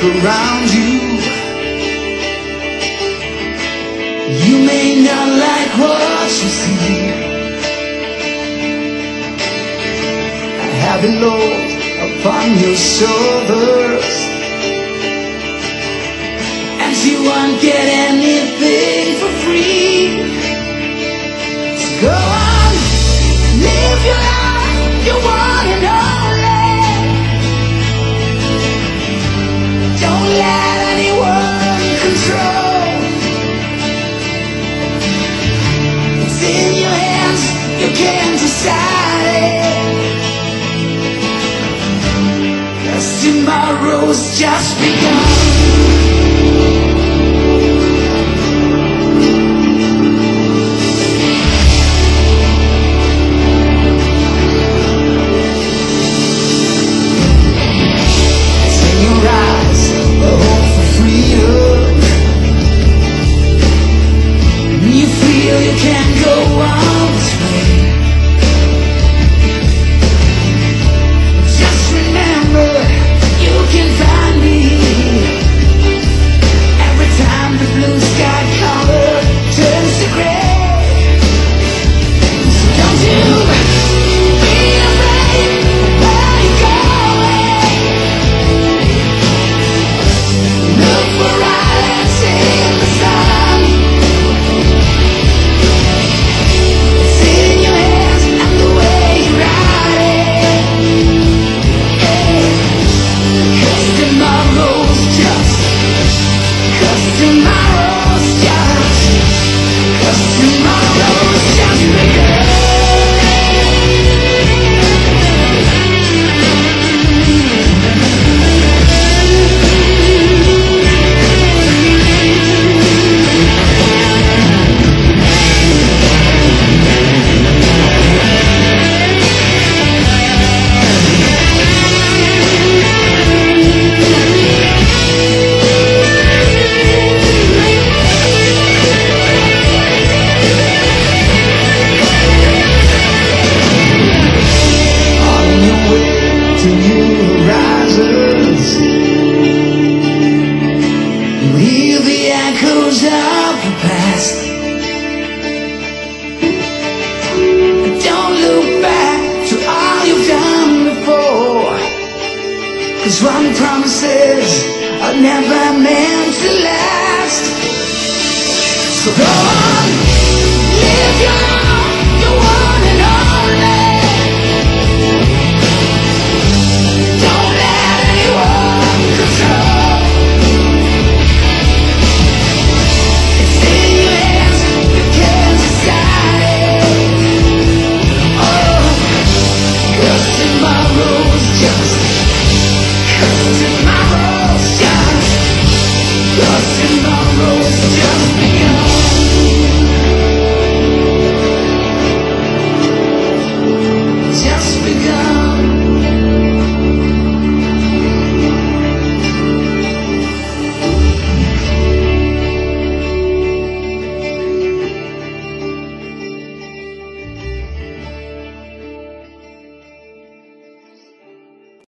around you. You may not like what you see. A heavy load upon your shoulders, and you won't get anything for free. So go on, live your life, you want and only. Don't let anyone control. It's in your hands, you can decide it. 'Cause tomorrow's just begun. You can't go on this way. Just remember, you can find me every time the blue sky color turns to gray. So don't you be afraid where you're going. Look for islands in the sun. One promises are never meant to last. So go on.